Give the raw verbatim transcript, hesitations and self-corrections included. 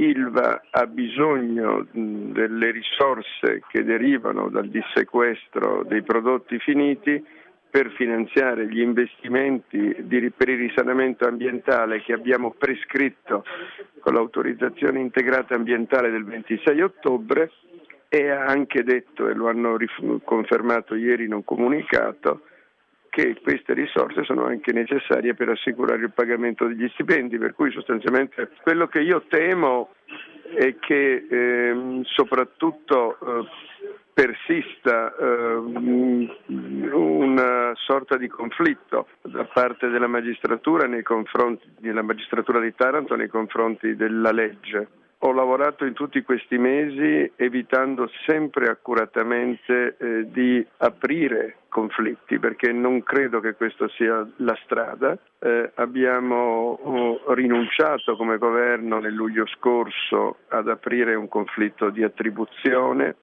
Ilva ha bisogno mh, delle risorse che derivano dal dissequestro dei prodotti finiti per finanziare gli investimenti di, per il risanamento ambientale che abbiamo prescritto con l'autorizzazione integrata ambientale del ventisei ottobre, e ha anche detto, e lo hanno rif- confermato ieri in un comunicato, che queste risorse sono anche necessarie per assicurare il pagamento degli stipendi, per cui sostanzialmente quello che io temo è che ehm, soprattutto eh, persista eh, una sorta di conflitto da parte della magistratura nei confronti della magistratura di Taranto nei confronti della legge. Ho lavorato in tutti questi mesi evitando sempre accuratamente eh, di aprire conflitti, perché non credo che questa sia la strada. Eh, abbiamo oh, rinunciato come governo nel luglio scorso ad aprire un conflitto di attribuzione